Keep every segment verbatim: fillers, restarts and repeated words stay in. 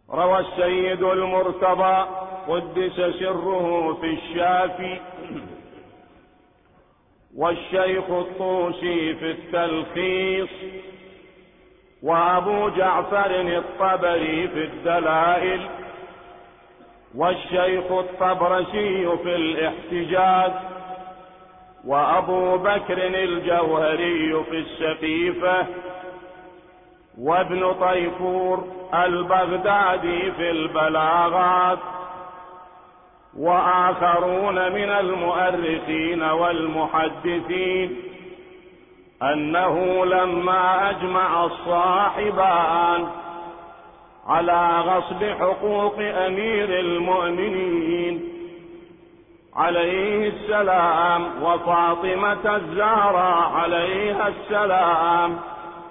روى السيد المرتضى قدس سره في الشافي والشيخ الطوسي في التلخيص وأبو جعفر الطبري في الدلائل والشيخ الطبرسي في الاحتجاج وأبو بكر الجوهري في السقيفة وابن طيفور البغدادي في البلاغات وآخرون من المؤرخين والمحدثين أنه لما أجمع الصاحبان على غصب حقوق أمير المؤمنين عليه السلام وفاطمة الزهراء عليها السلام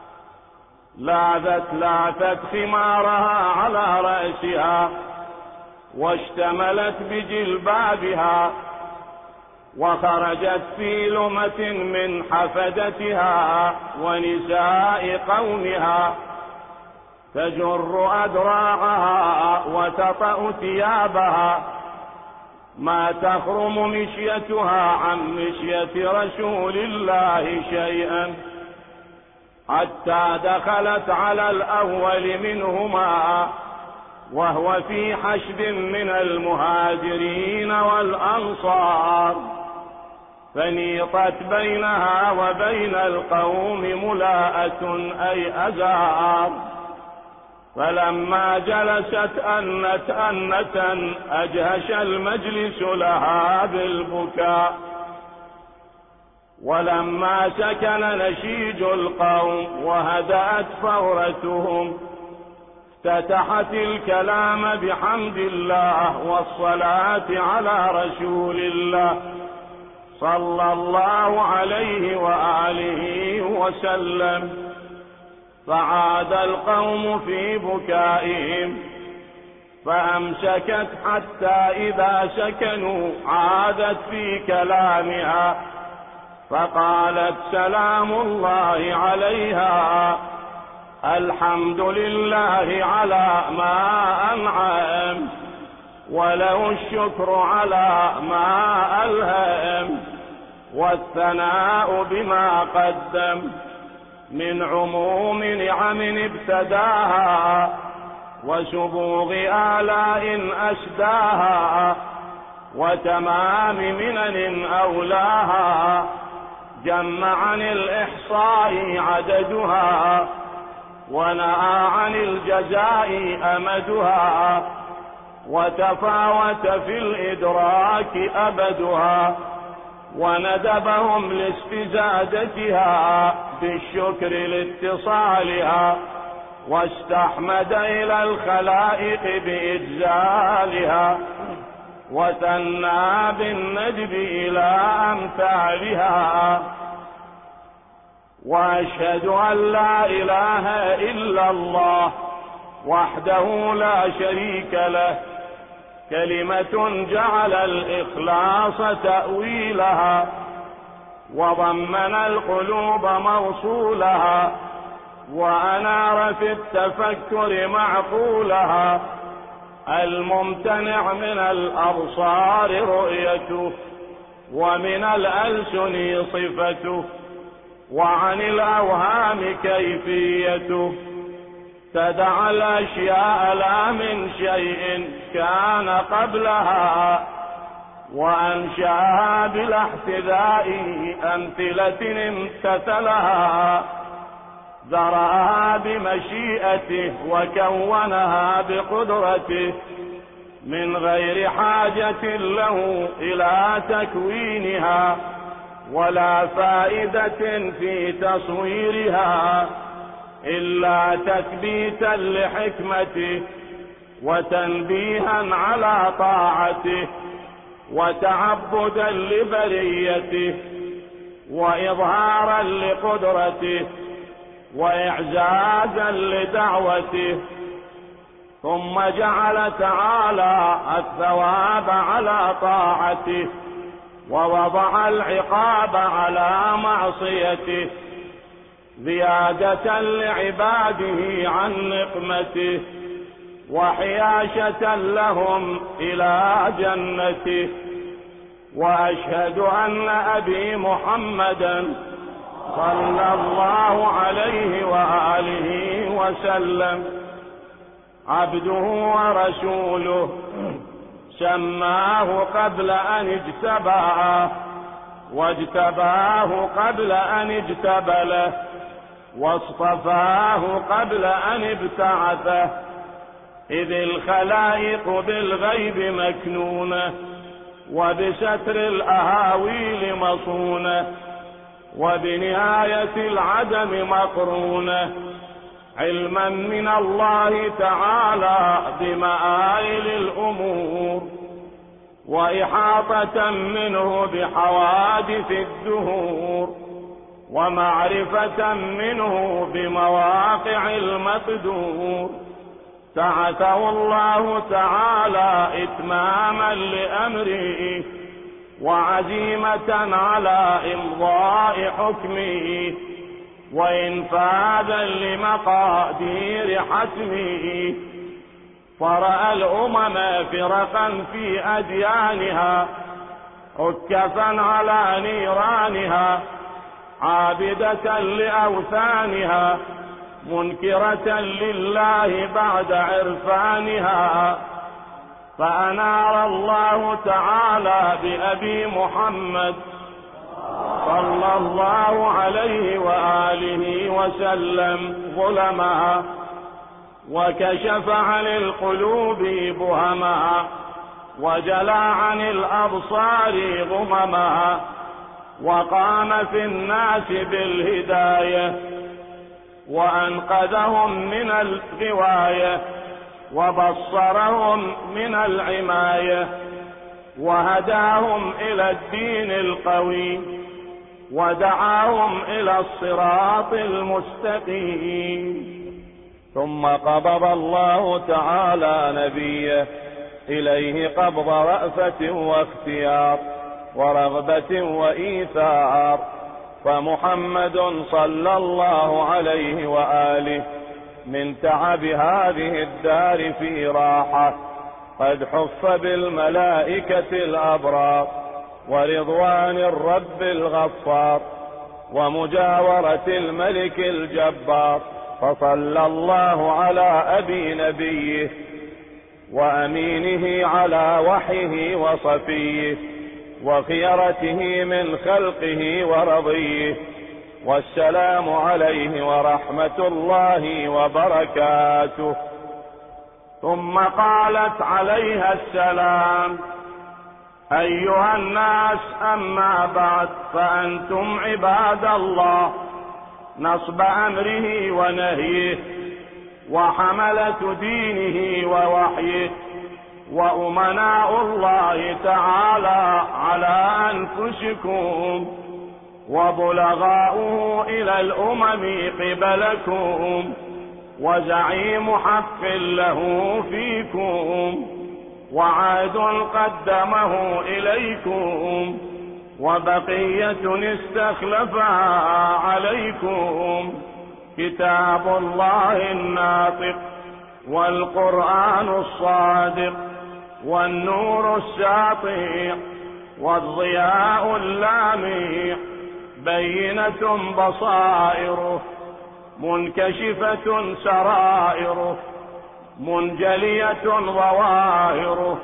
لاذت لاثت خمارها على رأسها واشتملت بجلبابها وخرجت في لمة من حفدتها ونساء قومها تجر أدراعها وتطأ ثيابها ما تخرم مشيتها عن مشية رسول الله شيئا حتى دخلت على الأول منهما وهو في حشد من المهاجرين والأنصار فنيطت بينها وبين القوم ملاءة أي أزار فلما جلست أنت أنة أجهش المجلس لها بالبكاء ولما سكن نشيج القوم وهدأت فورتهم افتتحت الكلام بحمد الله والصلاة على رسول الله صلى الله عليه وآله وسلم فعاد القوم في بكائهم فأمسكت حتى إذا سكنوا عادت في كلامها فقالت سلام الله عليها الحمد لله على ما أنعم وله الشكر على ما ألهم والثناء بما قدم من عموم نعم ابتداها وسبوغ آلاء أسداها وتمام منن أولاها جمع عن الإحصاء عددها ونأى عن الجزاء أمدها وتفاوت في الإدراك أبدها وندبهم لاستزادتها بالشكر لاتصالها واستحمد إلى الخلائق بإجزالها وثنى بالندب إلى أمثالها وأشهد أن لا إله إلا الله وحده لا شريك له كلمة جعل الإخلاص تأويلها وضمن القلوب موصولها وأنار في التفكر معقولها الممتنع من الأبصار رؤيته ومن الألسن صفته وعن الأوهام كيفيته تدع الأشياء لا من شيء كان قبلها وأنشأها بلا احتذاء أمثلة امتثلها ذرأها بمشيئته وكونها بقدرته من غير حاجة له إلى تكوينها ولا فائدة في تصويرها إلا تثبيتا لحكمته وتنبيها على طاعته وتعبدا لبريته وإظهارا لقدرته وإعزازا لدعوته ثم جعل تعالى الثواب على طاعته ووضع العقاب على معصيته زيادة لعباده عن نقمته وحياشة لهم إلى جنته. وأشهد أن أبي محمدا صلى الله عليه وآله وسلم عبده ورسوله، سماه قبل أن اجتباه، واجتباه قبل أن اجتبله، واصطفاه قبل أن ابتعثه، إذ الخلائق بالغيب مكنونة، وبستر الأهاويل مصونة، وبنهاية العدم مقرونة، علما من الله تعالى بمآل الأمور، وإحاطة منه بحوادث الدهور، ومعرفة منه بمواقع المقدور. بعثه الله تعالى إتماما لأمره، وعزيمة على إمضاء حكمه، وإنفاذا لمقادير حتمه. فرأى الأمم فرقا في أديانها، عكفا على نيرانها، عابدة لأوثانها، منكرة لله بعد عرفانها. فأنار الله تعالى بأبي محمد صلى الله عليه وآله وسلم ظلمها، وكشف عن القلوب بهمها، وجلى عن الأبصار غممها، وقام في الناس بالهداية، وأنقذهم من الغواية، وبصرهم من العماية، وهداهم إلى الدين القوي، ودعاهم إلى الصراط المستقيم. ثم قبض الله تعالى نبيه إليه قبض رأفة واختيار، ورغبة وإيثار. فمحمد صلى الله عليه وآله من تعب هذه الدار في راحة، قد حف بالملائكة الأبرار، ورضوان الرب الغفار، ومجاورة الملك الجبار. فصلى الله على أبي نبيه وأمينه على وحيه وصفيه، وخيرته من خلقه ورضيه. والسلام عليه ورحمة الله وبركاته. ثم قالت عليها السلام: أيها الناس، أما بعد، فأنتم عباد الله نصب أمره ونهيه، وحملة دينه ووحيه، وأمناء الله تعالى على أنفسكم، وبلغاؤه إلى الأمم قبلكم، وزعيم حق له فيكم، وعاد قدمه إليكم، وبقية استخلفها عليكم، كتاب الله الناطق، والقرآن الصادق، والنور الساطع، والضياء اللامع، بينة بصائره، منكشفة سرائره، منجلية ظواهره،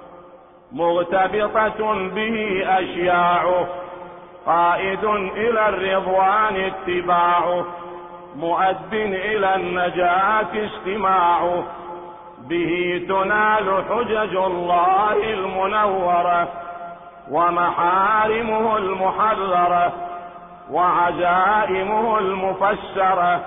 مغتبطة به أشياعه، قائد إلى الرضوان اتباعه، مؤد إلى النجاة استماعه. به تنال حجج الله المنورة، ومحارمه المحررة، وعزائمه المفسرة،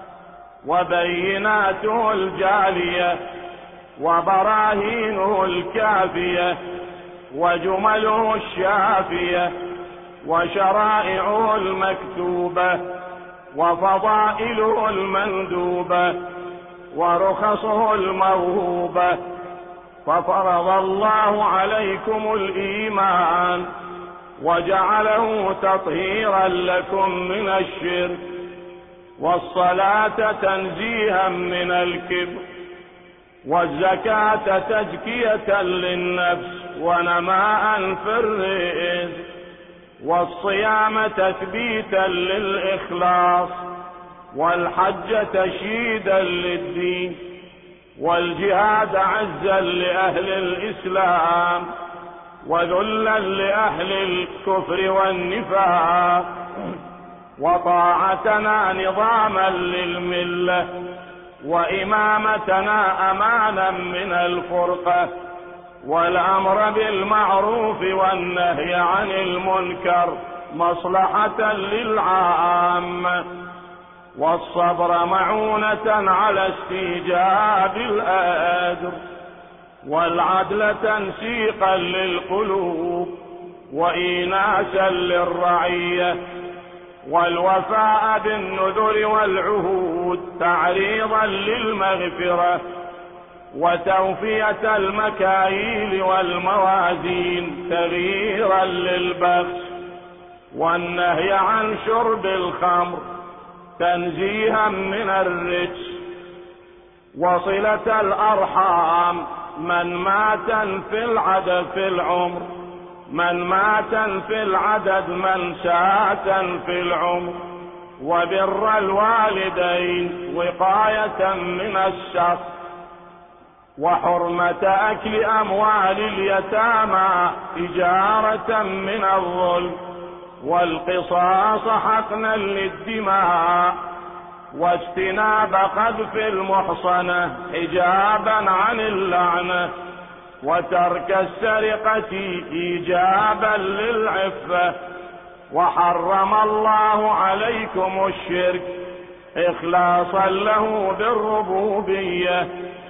وبيناته الجالية، وبراهينه الكافية، وجمله الشافية، وشرائعه المكتوبة، وفضائله المندوبة، ورخصه الموهوبة. ففرض الله عليكم الإيمان، وجعله تطهيرا لكم من الشرك، والصلاة تنزيها من الكبر، والزكاة تزكية للنفس ونماء في الرزق، والصيام تثبيتا للإخلاص، والحج تشييدا للدين، والجهاد عزا لأهل الإسلام وذلا لأهل الكفر والنفاق، وطاعتنا نظاما للملة، وإمامتنا أمانا من الفرقة، والأمر بالمعروف والنهي عن المنكر مصلحة للعامة، والصبر معونة على استيجاب الأجر، والعدل تنسيقا للقلوب وإيناسا للرعية، والوفاء بالنذر والعهود تعريضا للمغفرة، وتوفية المكاييل والموازين تغييرا للبخس، والنهي عن شرب الخمر تنزيها من الرجس، وصلة الأرحام من مات في العدد في العمر من مات في العدد من ساعة في العمر، وبر الوالدين وقاية من الشر، وحرمة أكل أموال اليتامى إجارة من الظلم، والقصاص حقنا للدماء، واجتناب قذف المحصنة حجابا عن اللعنة، وترك السرقة إيجابا للعفة، وحرم الله عليكم الشرك إخلاصا له بالربوبية،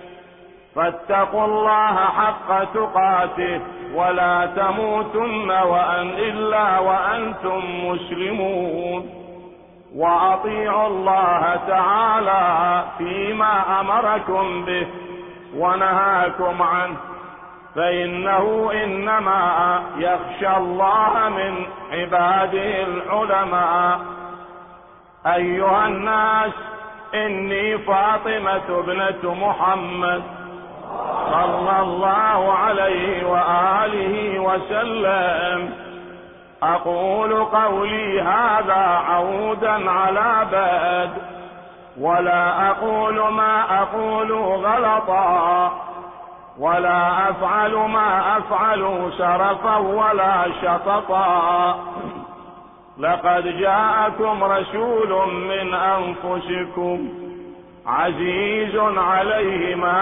فاتقوا الله حق تقاته ولا تموتن وأن إلا وأنتم مسلمون، وأطيعوا الله تعالى فيما أمركم به ونهاكم عنه، فإنه إنما يخشى الله من عباده العلماء. أيها الناس، إني فاطمة ابنة محمد صلى الله عليه وآله وسلم، أقول قولي هذا عودا على باد، ولا أقول ما أقول غلطا، ولا أفعل ما أفعل سرفا ولا شططا. لقد جاءكم رسول من أنفسكم عزيز عليه ما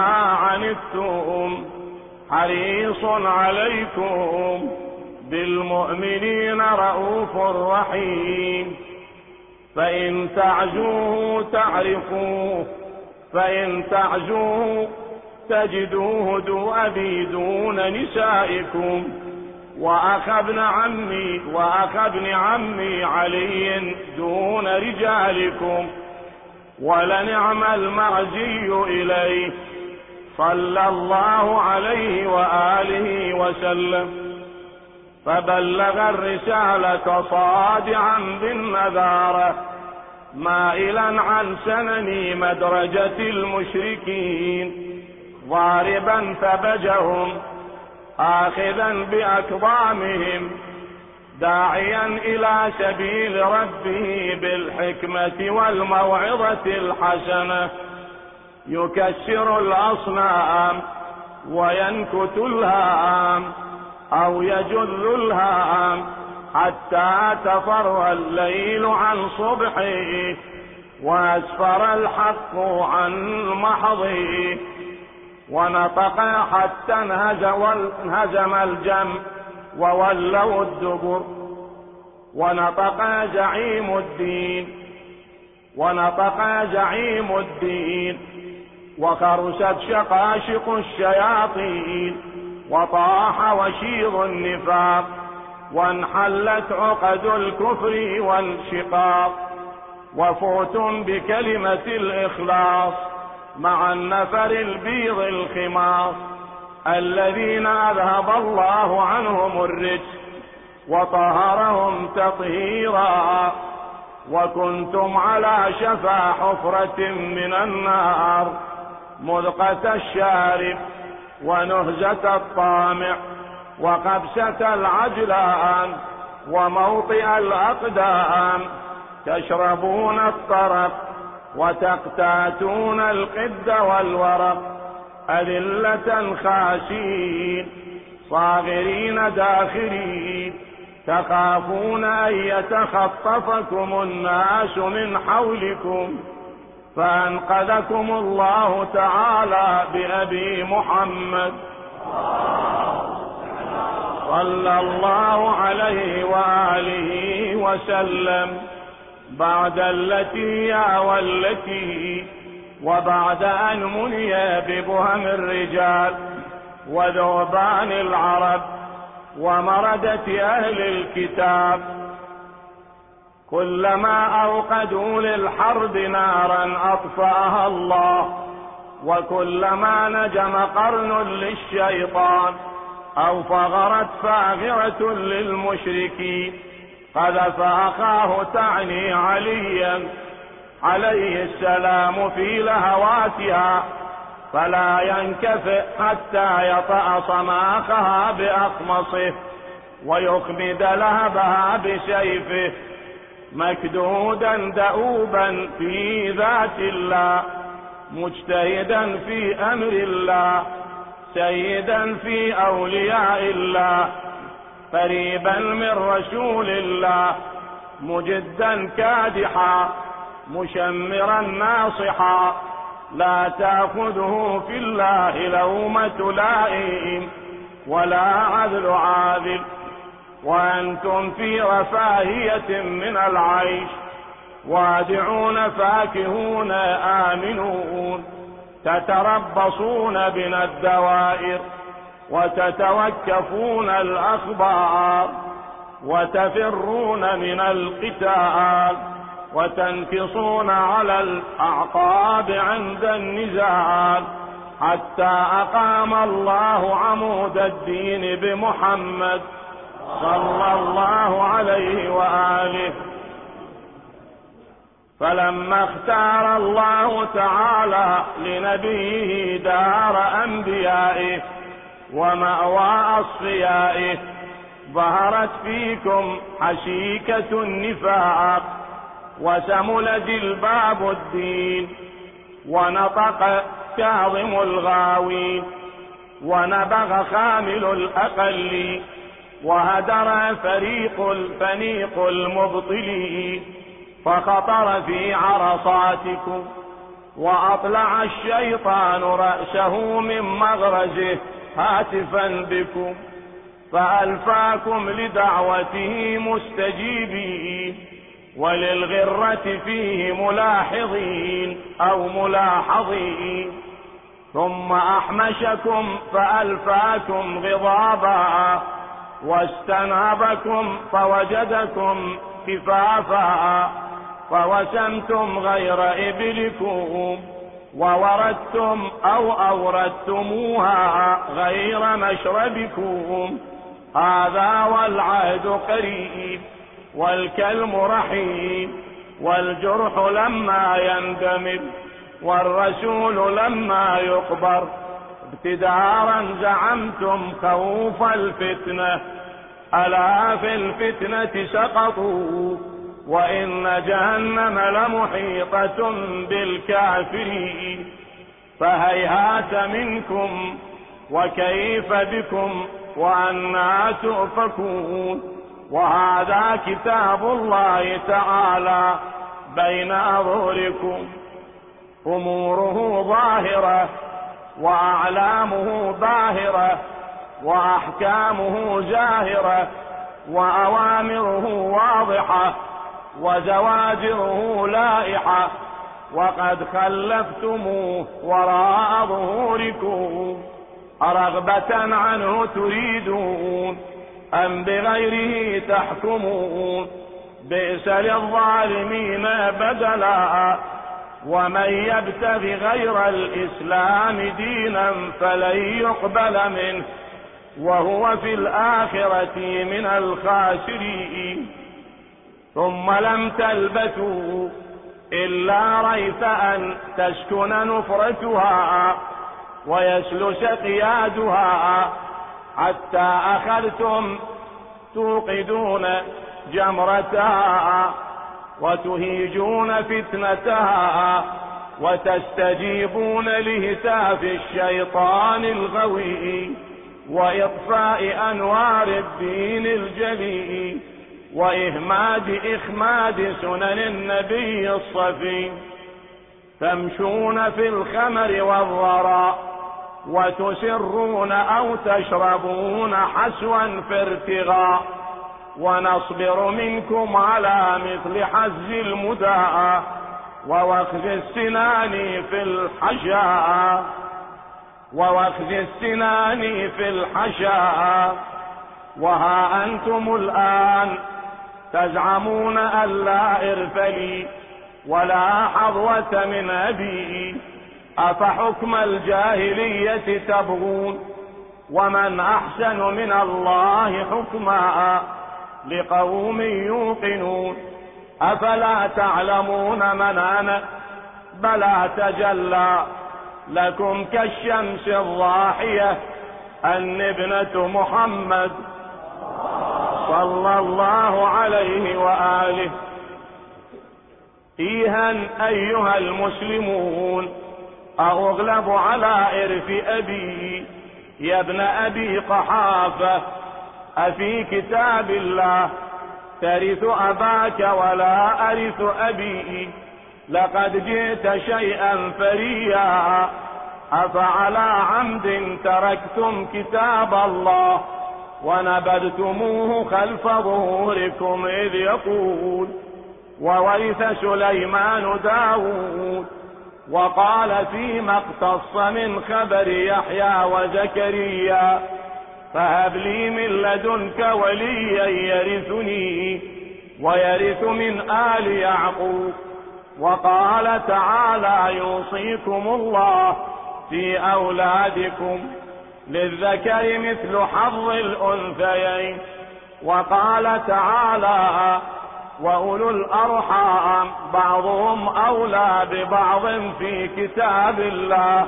عنتم حريص عليكم بالمؤمنين رؤوف رحيم. فإن تعزوه تعرفوه فإن تعزوه تجدوه ذو أبي دون نسائكم، وأخ ابن عمي وأخ ابن عمي علي دون رجالكم، ولنعم المعزي إليه صلى الله عليه وآله وسلم، فبلغ الرسالة صادعا بالنذارة مائلا عن سنن مدرجة المشركين، ضاربا ثبجهم آخذا بأكظامهم، داعيا إلى سبيل ربه بالحكمة والموعظة الحسنة، يكسر الأصنام وينكت الهام أو يجل الهام حتى تفر الليل عن صبحه وأسفر الحق عن محضه، ونطق حتى انهزم الجمع وولوا الدبر، ونطق زعيم الدين ونطق زعيم الدين وخرست شقاشق الشياطين، وطاح وشيض النفاق، وانحلت عقد الكفر والشقاق، وفوتم بكلمة الإخلاص مع النفر البيض الخماص، الذين أذهب الله عنهم الرجس وطهرهم تطهيرا، وكنتم على شفا حفرة من النار مذقة الشارب ونهزة الطامع وقبسة العجلان وموطئ الأقدام، تشربون الطرف وتقتاتون القد والورق، أذلة خاشين صاغرين داخرين، تخافون أن يتخطفكم الناس من حولكم، فأنقذكم الله تعالى بأبي محمد صلى الله عليه وآله وسلم، بعد التي يا والتي، وبعد أن مني ببهم الرجال وذوبان العرب ومردة أهل الكتاب، كلما أوقدوا للحرب نارا أطفأها الله، وكلما نجم قرن للشيطان أو فغرت فاغرة للمشركين قذف أخاه، تعني عليا عليه السلام في لهواتها، فلا ينكفئ حتى يطأ صماخها بأقمصه ويخمد لهبها بسيفه، مكدودا دؤوبا في ذات الله، مجتهدا في أمر الله، سيدا في أولياء الله، قريبا من رسول الله، مجدا كادحا مشمرا ناصحا، لا تأخذه في الله لومة لائم ولا عذل عاذل، وأنتم في رفاهية من العيش، وادعون فاكهون آمنون، تتربصون بنا الدوائر وتتوكفون الأخبار، وتفرون من القتال وتنكصون على الأعقاب عند النزاعات، حتى أقام الله عمود الدين بمحمد صلى الله عليه وآله. فلما اختار الله تعالى لنبيه دار أنبيائه ومأوى أصفيائه، ظهرت فيكم حشيكة النفاق، وسمل جلباب الدين، ونطق كاظم الغاوين، ونبغ خامل الأقل، وهدر فريق الفنيق المبطلين، فخطر في عرصاتكم، وأطلع الشيطان رأسه من مغرزه هاتفا بكم، فألفاكم لدعوته مستجيبين، وللغرة فيه ملاحظين أو ملاحظين، ثم أحمشكم فألفاكم غضابا، واستنابكم فوجدكم كفافا، فوسمتم غير إبلكم، ووردتم أو أوردتموها غير مشربكم، هذا والعهد قريب، والكلم رحيم، والجرح لما يندمل، والرسول لما يقبر، ابتدارا زعمتم خوف الفتنة، ألا في الفتنة سقطوا، وإن جهنم لمحيطة بالكافرين، فهيهات منكم وكيف بكم وأنى تؤفكون، وهذا كتاب الله تعالى بين أظهركم، أموره ظاهرة وأعلامه باهرة، وأحكامه زاهرة، وأوامره واضحة، وزواجره لائحة، وقد خلفتموه وراء ظهوركم، أرغبة عنه تريدون أم بغيره تحكمون، بئس للظالمين بدلا، ومن يبتغ غير الإسلام دينا فلن يقبل منه، وهو في الآخرة من الخاسرين. ثم لم تلبثوا إلا ريث أن تسكن نفرتها ويسلس قيادها، حتى أخذتم توقدون جمرتها وتهيجون فتنتها وتستجيبون لهتاف الشيطان الغوي وإطفاء أنوار الدين الجلي وإهماد إخماد سنن النبي الصفي. تمشون في الخمر والضراء وتسرون أو تشربون حسوا في ارتغاء، ونصبر منكم على مثل حز المداء ووخز السنان في الحشاء ووخز السنان في الحشاء. وها أنتم الآن تزعمون أن لا إرث لي ولا حظوة من أبي، أفحكم الجاهلية تبغون ومن أحسن من الله حكما لقوم يوقنون. أفلا تعلمون من أنا بلى تجلى لكم كالشمس الضاحية أن ابنة محمد صلى الله عليه وآله. إيها أيها المسلمون أغلب على إرث أبي يا ابن أبي قحافة، أفي كتاب الله ترث أباك ولا أرث أبي، لقد جئت شيئا فريا، أفعلى عمد تركتم كتاب الله ونبذتموه خلف ظهوركم إذ يقول وورث سليمان داود وقال فيما اقتص من خبر يحيى وزكريا فهب لي من لدنك وليا يرثني ويرث من آل يعقوب. وقال تعالى يوصيكم الله في أولادكم للذكر مثل حظ الأنثيين. وقال تعالى وأولو الأرحام بعضهم أولى ببعض في كتاب الله.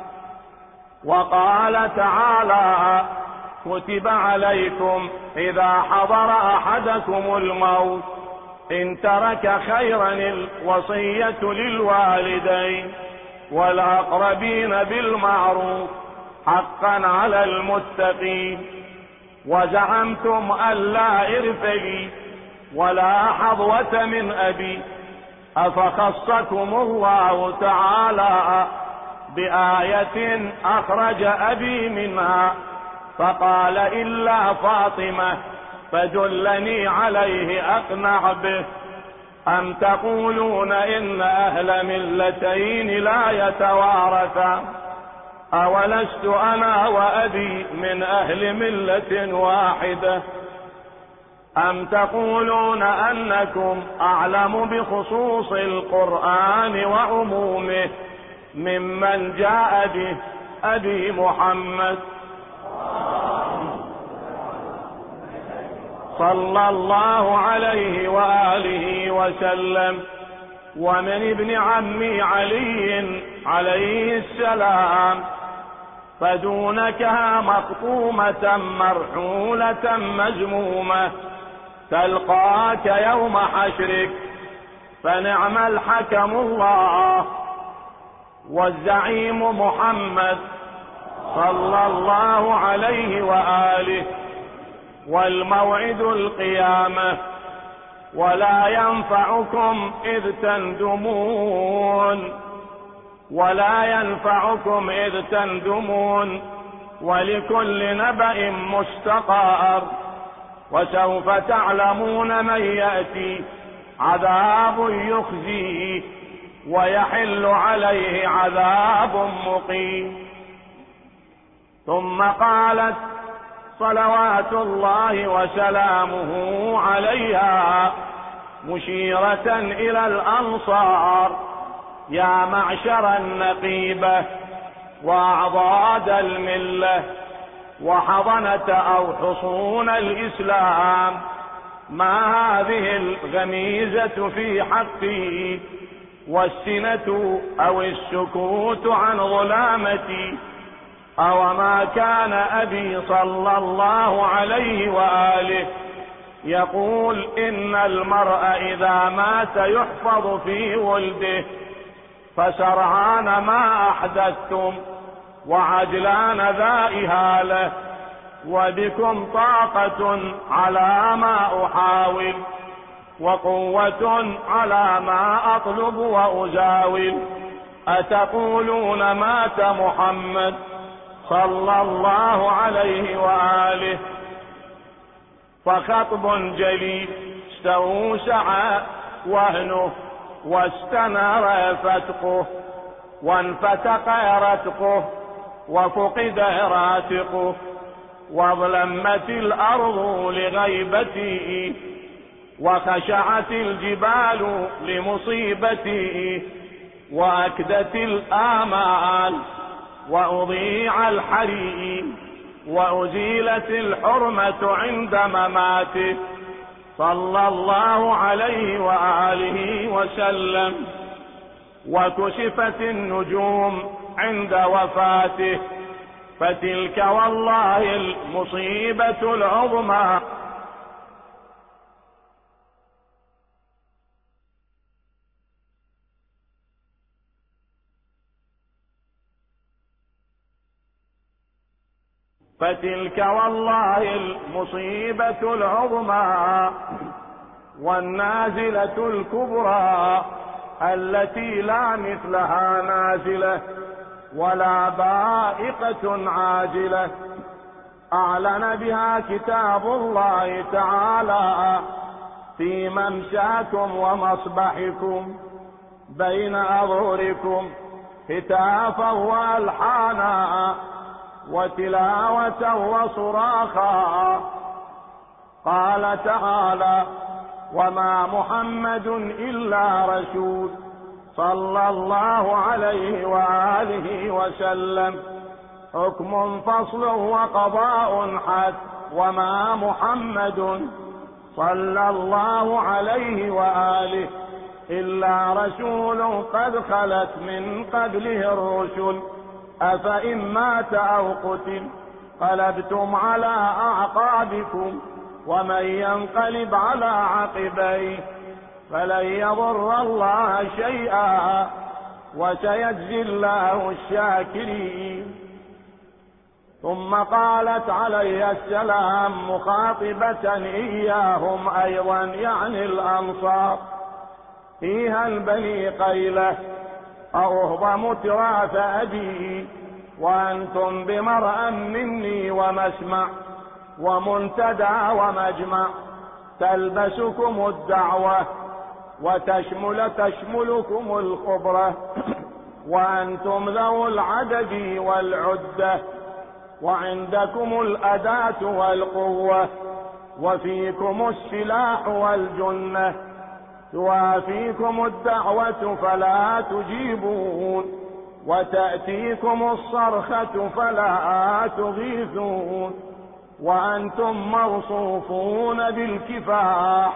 وقال تعالى كتب عليكم إذا حضر أحدكم الموت إن ترك خيرا الوصية للوالدين والأقربين بالمعروف حقا على المتقين. وزعمتم أن لا إرث لي ولا حظوة من أبي، أفخصكم الله تعالى بآية أخرج أبي منها فقال إلا فاطمة فدلني عليه أقنع به. أم تقولون إن أهل ملتين لا يتوارثان، أولست أنا وأبي من أهل ملة واحدة؟ أم تقولون أنكم أعلم بخصوص القرآن وعمومه ممن جاء به أبي محمد صلى الله عليه وآله وسلم ومن ابن عمي علي عليه السلام، فدونكها مقطومة مرحولة مزمومة تلقاك يوم حشرك، فنعم الحكم الله والزعيم محمد صلى الله عليه وآله، والموعد القيامة. ولا ينفعكم إذ تندمون ولا ينفعكم إذ تندمون ولكل نبأ مستقر، وسوف تعلمون من يأتي عذاب يخزيه ويحل عليه عذاب مقيم. ثم قالت صلوات الله وسلامه عليها مشيرة إلى الأنصار يا معشر النقيبة وأعضاد الملة وحضنة أو حصون الإسلام، ما هذه الغميزة في حقي والسنة أو السكوت عن ظلامتي. أو ما كان أبي صلى الله عليه وآله يقول إن المرء إذا مات يحفظ في ولده، فسرعان ما أحدثتم وعجلان ذا إهالة، وبكم طاقة على ما أحاول وقوة على ما أطلب وأزاول. أتقولون مات محمد صلى الله عليه وآله؟ فخطب جلي استوسع وهنه واستنار فتقه، وانفتق رتقه وفقد راتقه، واظلمت الأرض لغيبته، وخشعت الجبال لمصيبته، وأكدت الآمال وأضيع الحريق، وأزيلت الحرمة عند مماته صلى الله عليه وآله وسلم، وكشفت النجوم عند وفاته. فتلك والله المصيبة العظمى. فتلك والله المصيبة العظمى والنازلة الكبرى، التي لا مثلها نازلة ولا بائقة عاجلة، أعلن بها كتاب الله تعالى في ممشاكم ومصبحكم بين أظهركم، هتافا وألحانا وتلاوة وصراخا. قال تعالى: وما محمد إلا رسول صلى الله عليه وآله وسلم، حكم فصل وقضاء حد، وما محمد صلى الله عليه وآله إلا رسول قد خلت من قبله الرسل، أفإن مات أو قتل قلبتم على أعقابكم، ومن ينقلب على عقبيه فلن يضر الله شيئا، وسيجزي الله الشاكرين. ثم قالت عليه السلام مخاطبة إياهم أيضا، يعني الأنصار: فيها البني قيلة أرهضم تراث أبي، وأنتم بمرأ مني ومسمع ومنتدى ومجمع، تلبسكم الدعوة وتشمل تشملكم الخبرة، وأنتم ذو العدد والعدة، وعندكم الأداة والقوة، وفيكم السلاح والجنة، توافيكم الدعوة فلا تجيبون، وتأتيكم الصرخة فلا تغيثون، وأنتم موصوفون بالكفاح،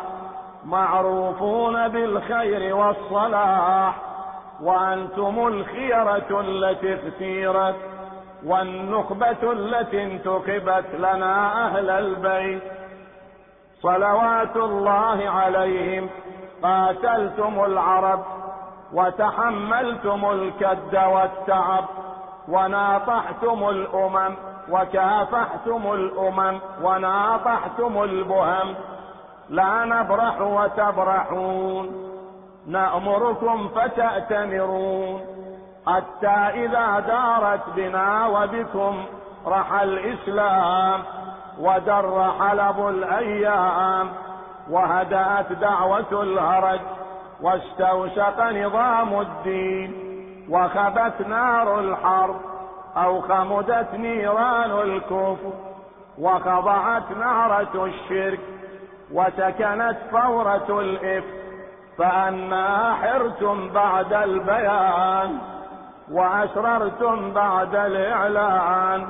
معروفون بالخير والصلاح، وأنتم الخيرة التي اختيرت، والنخبة التي انتخبت لنا أهل البيت صلوات الله عليهم. قاتلتم العرب وتحملتم الكد والتعب، وناطحتم الأمم وكافحتم الأمم، وناطحتم البهم، لا نبرح وتبرحون، نأمركم فتأتمرون، حتى إذا دارت بنا وبكم رحى الإسلام، ودر حلب الأيام، وهدأت دعوة الهرج، واستوشق نظام الدين، وخبت نار الحرب، أو خمدت نيران الكفر، وخضعت نارة الشرك، وسكنت فورة الإفك، فأنا حرتم بعد البيان، وأسررتم بعد الإعلان،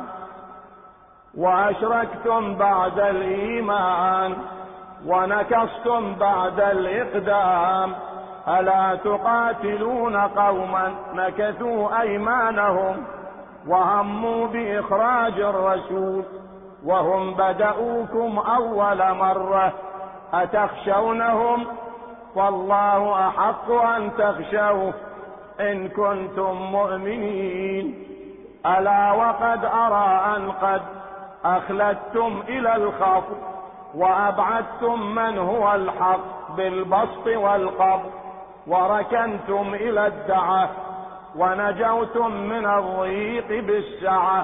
وأشركتم بعد الإيمان، ونكصتم بعد الإقدام. ألا تقاتلون قوما نكثوا أيمانهم وهموا بإخراج الرسول وهم بدؤوكم أول مرة أتخشونهم؟ فالله أحق أن تخشوه إن كنتم مؤمنين. ألا وقد أرى أن قد أخلدتم إلى الخفض وأبعدتم من هو الحق بالبسط والقبض وركنتم إلى الدعة ونجوتم من الضيق بالسعة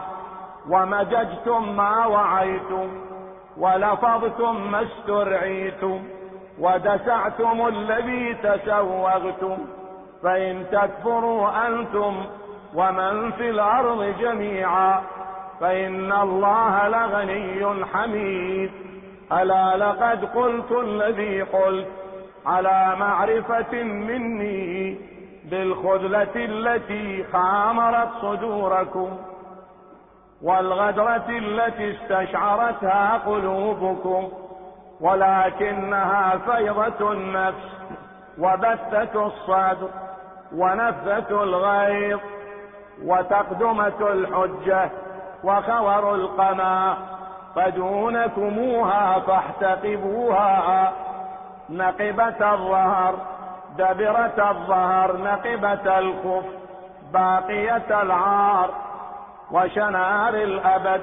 ومججتم ما وعيتم ولفظتم ما استرعيتم ودسعتم الذي تسوغتم. فإن تكفروا أنتم ومن في الأرض جميعا فإن الله لغني حميد. ألا لقد قلت الذي قلت على معرفة مني بالخذلة التي خامرت صدوركم والغدرة التي استشعرتها قلوبكم، ولكنها فيضة النفس وبثة الصدر ونفثة الغيظ وتقدمة الحجة وخور القنا، فدونكموها فاحتقبوها. نقبة الظهر دبرة الظهر نقبة الخف باقية العار، وشنار الأبد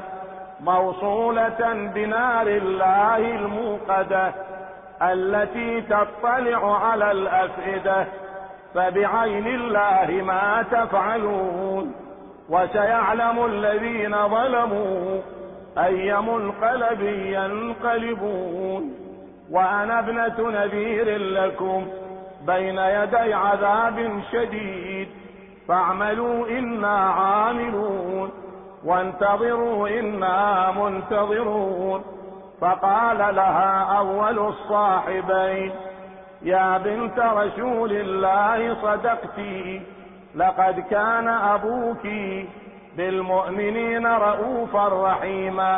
موصولة بنار الله الموقدة التي تطلع على الأفئدة، فبعين الله ما تفعلون. وسيعلم الذين ظلموا أي منقلب ينقلبون. وأنا ابنة نذير لكم بين يدي عذاب شديد، فاعملوا إنا عاملون وانتظروا إنا منتظرون. فقال لها أول الصاحبين يا بنت رسول الله صدقتي، لقد كان أبوك بالمؤمنين رؤوفا رحيما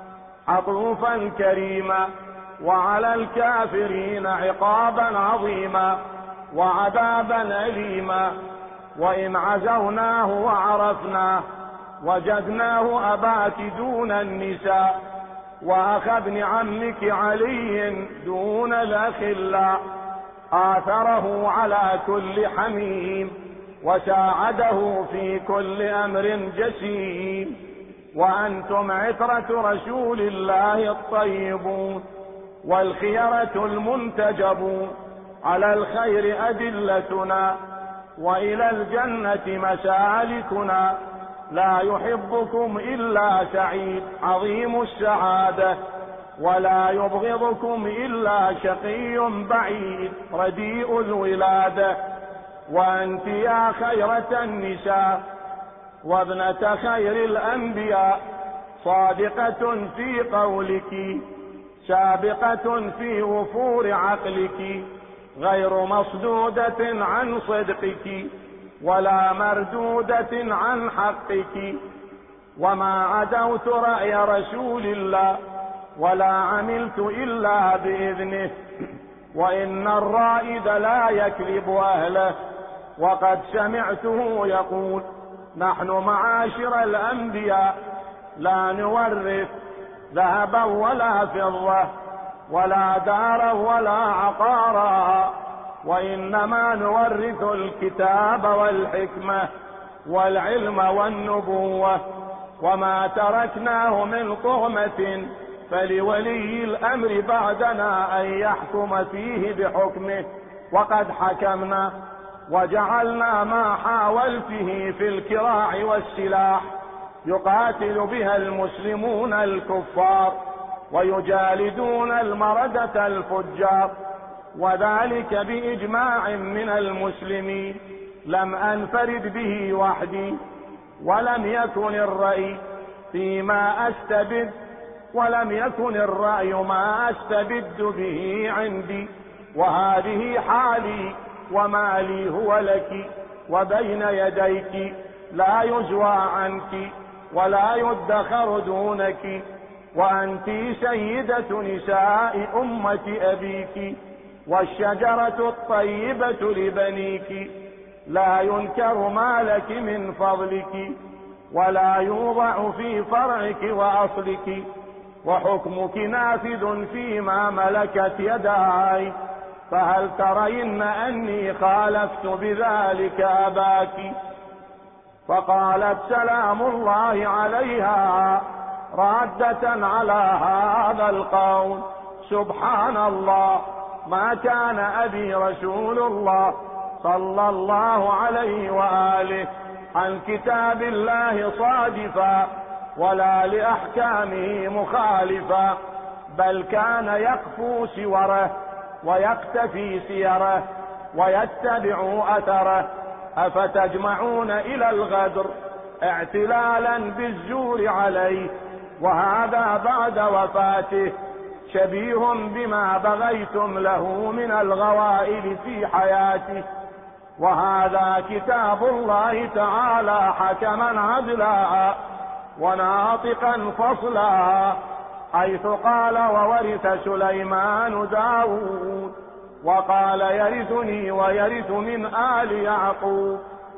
عطوفا كريما، وعلى الكافرين عقابا عظيما وعذابا أليما. وإن عزوناه وعرفناه وجدناه أباك دون النساء وأخ ابن عمك علي دون الأخلاء، آثره على كل حميم وساعده في كل أمر جسيم. وأنتم عترة رسول الله الطيبون والخيرة المنتجبون، على الخير أدلتنا وإلى الجنة مسالكنا. لا يحبكم إلا سعيد عظيم السعادة، ولا يبغضكم إلا شقي بعيد رديء الولادة. وأنت يا خيرة النساء وابنة خير الأنبياء، صادقة في قولك سابقة في وفور عقلك، غير مصدودة عن صدقك ولا مردودة عن حقك. وما عدوت رأي رسول الله ولا عملت إلا بإذنه، وإن الرائد لا يكذب أهله. وقد سمعته يقول نحن معاشر الأنبياء لا نورث ذهبا ولا فضة ولا دارا ولا عقارا، وإنما نورث الكتاب والحكمة والعلم والنبوة. وما تركناه من طغمة فلولي الأمر بعدنا أن يحكم فيه بحكمه، وقد حكمنا وجعلنا ما حاولته في الكراع والسلاح يقاتل بها المسلمون الكفار ويجالدون المردة الفجار، وذلك بإجماع من المسلمين، لم أنفرد به وحدي، ولم يكن الرأي فيما أستبد ولم يكن الرأي ما أستبد به عندي. وهذه حالي وما لي هو لك وبين يديك، لا يجوى عنك ولا يدخر دونك. وأنت سيدة نساء أمة أبيك والشجرة الطيبة لبنيك، لا ينكر ما لك من فضلك، ولا يوضع في فرعك وأصلك، وحكمك نافذ فيما ملكت يداي، فهل ترين أني خالفت بذلك أباك؟ فقالت سلام الله عليها رادة على هذا القول: سبحان الله، ما كان أبي رسول الله صلى الله عليه وآله عن كتاب الله صادفا ولا لأحكامه مخالفا، بل كان يقفو سوره ويقتفي سيره ويتبع أثره. أفتجمعون إلى الغدر اعتلالا بالزور عليه، وهذا بعد وفاته شبيه بما بغيتم له من الغوائل في حياته. وهذا كتاب الله تعالى حكما عدلا وناطقا فصلا، حيث قال: وورث سليمان داود، وقال: يرثني ويرث من آل يعقوب.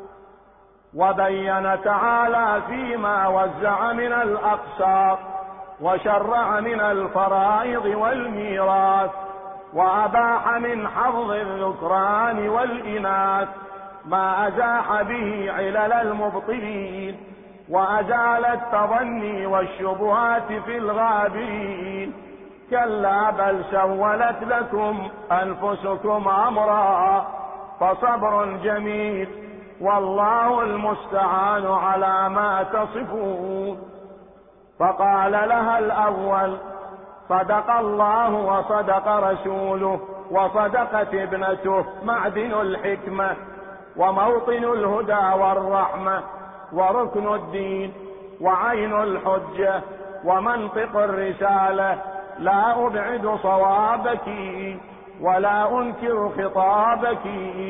وبين تعالى فيما وزع من الأقساط وشرع من الفرائض والميراث، وأباح من حظ الذكران والإناث ما أزاح به علل المبطلين، وأزال التظني والشبهات في الغابرين. كلا بل سولت لكم أنفسكم أمرا، فصبر جميل، والله المستعان على ما تصفون. فقال لها الأول: صدق الله وصدق رسوله وصدقت ابنته، معدن الحكمة وموطن الهدى والرحمة وركن الدين وعين الحجة ومنطق الرسالة، لا أبعد صوابك ولا أنكر خطابك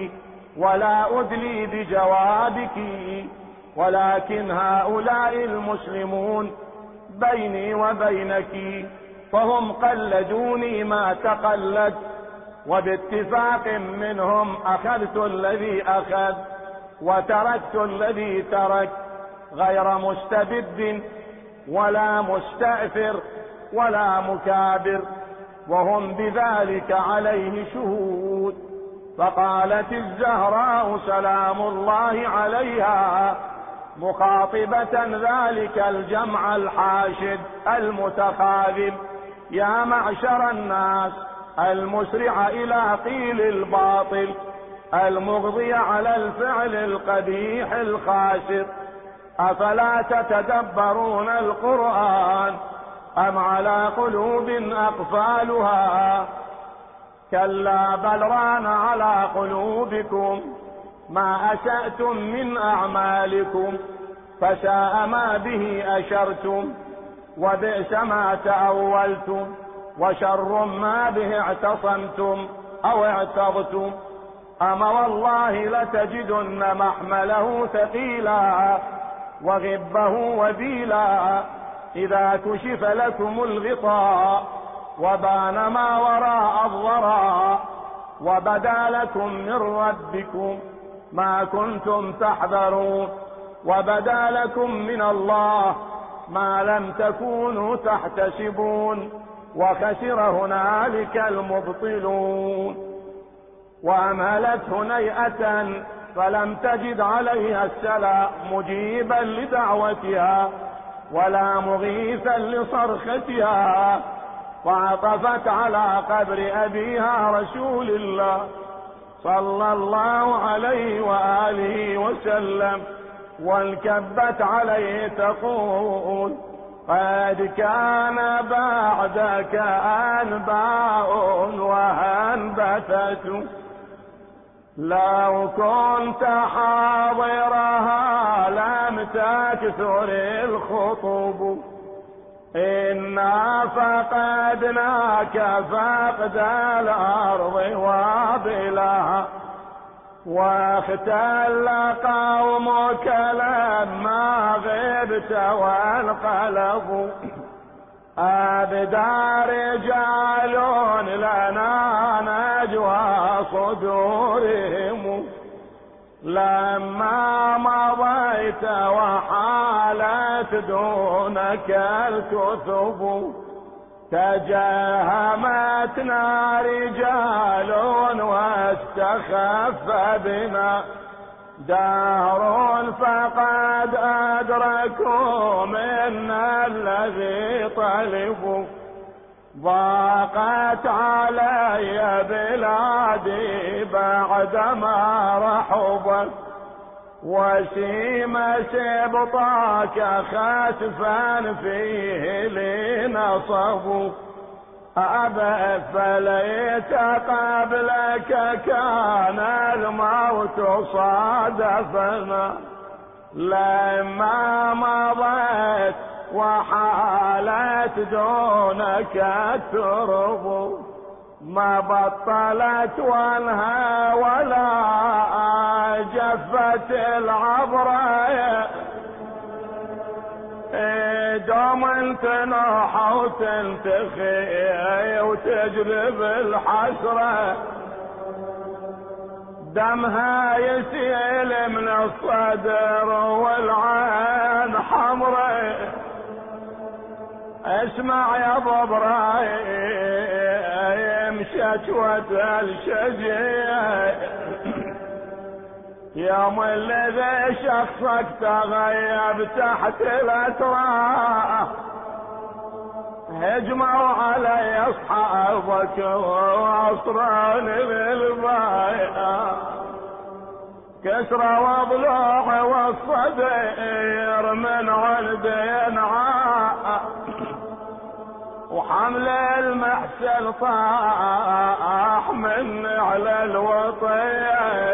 ولا أدلي بجوابك، ولكن هؤلاء المسلمون بيني وبينك، فهم قلدوني ما تقلد، وباتفاق منهم أخذت الذي أخذ وتركت الذي ترك، غير مستبد ولا مستأثر ولا مكابر، وهم بذلك عليه شهود. فقالت الزهراء سلام الله عليها مخاطبة ذلك الجمع الحاشد المتخاذل: يا معشر الناس المسرع إلى قيل الباطل، المغضي على الفعل القبيح الخاسر، أفلا تتدبرون القرآن أم على قلوب أقفالها؟ كلا بل ران على قلوبكم ما أسأتم من أعمالكم، فساء ما به أشرتم وبئس ما تأولتم، وشر ما به اعتصمتم أو اعتضتم. أما والله لتجدن محمله ثقيلا وغبه وبيلا، إذا كشف لكم الغطاء وبان ما وراء الضراء، وبدا لكم من ربكم ما كنتم تحذرون، وبدا لكم من الله ما لم تكونوا تحتسبون، وخسر هنالك المبطلون. وأمهلت هنيئة فلم تجد عليها السلام مجيبا لدعوتها ولا مغيثا لصرختها، وعطفت على قبر أبيها رسول الله صلى الله عليه وآله وسلم، وانكبت عليه تقول: قد كان بعدك أنباء وهنبتة، لو كنت حاضرها لم تكثر الخطب، إنا فقدناك فقد الأرض وابلها، واختل قومك لما غبت وانقلبوا، أبدى رجال لنا نجوى صدورهم. لما مضيت وحالت دونك الكثب تجاهمتنا رجال واستخف بنا دهر فقد أدركوا منا الذي طلبوا. ضاقت علي بلادي بعدما رحبت وسيم سبطاك خسفا فيه لنصبوا. أبى فليت قبلك كان الموت صادفنا لما مضيت وحالت دونك الترب. ما بطلت وانها ولا جفت العبرة دوم تنوح وتنتخي وتجلب الحسرة دمها يسيل من الصدر والعين حمرة. اسمع يا ضبرايم شكوة الشجية يوم الذي شخصك تغيب تحت الأتراء هجموا علي أصحابك وعصراني للبايع كسرى وضلوع والصدير من عندين عاء وحمل المحسن طاح مني على الوطية